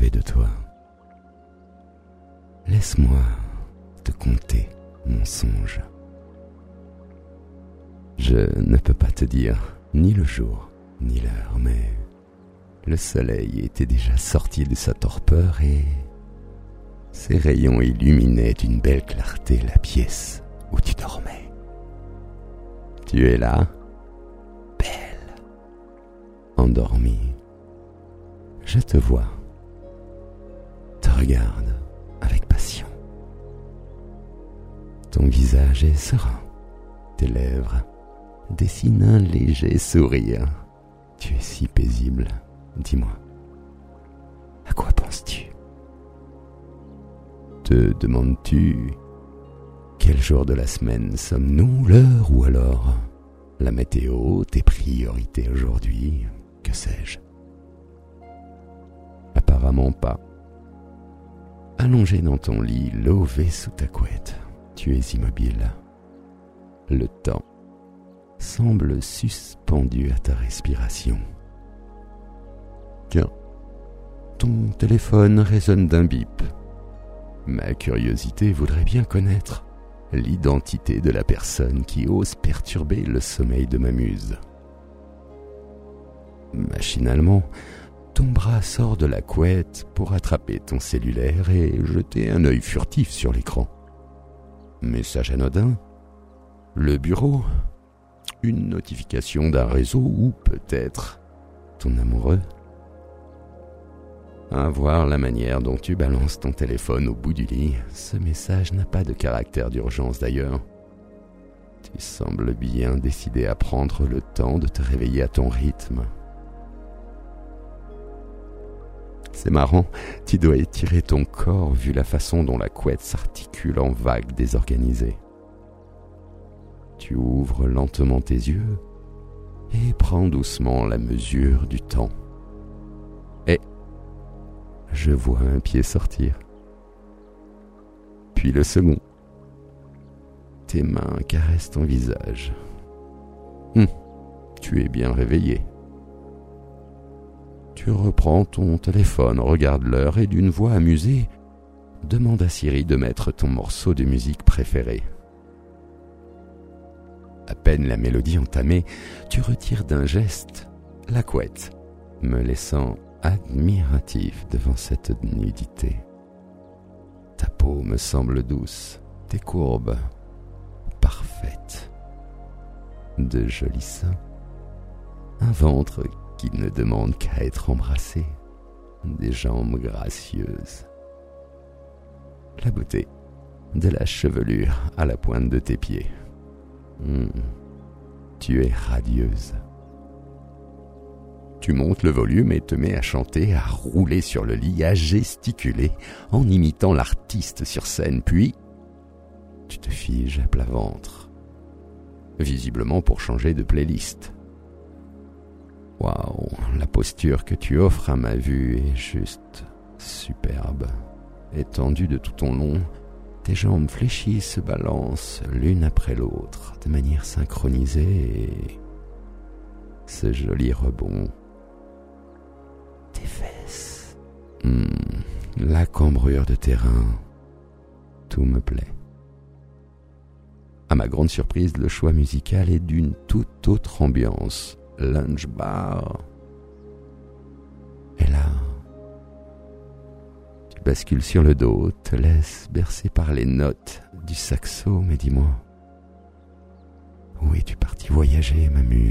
rêver de toi. Laisse-moi te conter mon songe. Je ne peux pas te dire ni le jour ni l'heure, mais le soleil était déjà sorti de sa torpeur et ses rayons illuminaient d'une belle clarté la pièce où tu dormais. Tu es là, belle, endormie. Je te vois, te regarde avec passion. Ton visage est serein, tes lèvres dessinent un léger sourire. Tu es si paisible, dis-moi, à quoi penses-tu? Te demandes-tu quel jour de la semaine sommes-nous, l'heure ou alors la météo, tes priorités aujourd'hui, que sais-je? Apparemment pas. Allongé dans ton lit, lové sous ta couette, tu es immobile. Le temps semble suspendu à ta respiration. Tiens, ton téléphone résonne d'un bip. Ma curiosité voudrait bien connaître l'identité de la personne qui ose perturber le sommeil de ma muse. Machinalement, ton bras sort de la couette pour attraper ton cellulaire et jeter un œil furtif sur l'écran. Message anodin, le bureau, une notification d'un réseau ou peut-être ton amoureux. À voir la manière dont tu balances ton téléphone au bout du lit, ce message n'a pas de caractère d'urgence d'ailleurs. Tu sembles bien décidé à prendre le temps de te réveiller à ton rythme. C'est marrant, tu dois étirer ton corps vu la façon dont la couette s'articule en vagues désorganisées. Tu ouvres lentement tes yeux et prends doucement la mesure du temps. Et je vois un pied sortir. Puis le second. Tes mains caressent ton visage. Tu es bien réveillé. Tu reprends ton téléphone, regardes l'heure et d'une voix amusée, demande à Siri de mettre ton morceau de musique préféré. À peine la mélodie entamée, tu retires d'un geste la couette, me laissant admiratif devant cette nudité. Ta peau me semble douce, tes courbes parfaites, de jolis seins, un ventre qui ne demande qu'à être embrassé, des jambes gracieuses, la beauté de la chevelure à la pointe de tes pieds. Tu es radieuse. Tu montes le volume et te mets à chanter, à rouler sur le lit, à gesticuler en imitant l'artiste sur scène, puis tu te figes à plat ventre, visiblement pour changer de playlist. Waouh, la posture que tu offres à ma vue est juste superbe. Étendue de tout ton long, tes jambes fléchies se balancent l'une après l'autre de manière synchronisée et ce joli rebond. Tes fesses, la cambrure de tes reins, tout me plaît. À ma grande surprise, le choix musical est d'une toute autre ambiance. Lunch bar. Et là, tu bascules sur le dos, te laisses bercer par les notes du saxo, mais dis-moi, où es-tu parti voyager, ma muse ?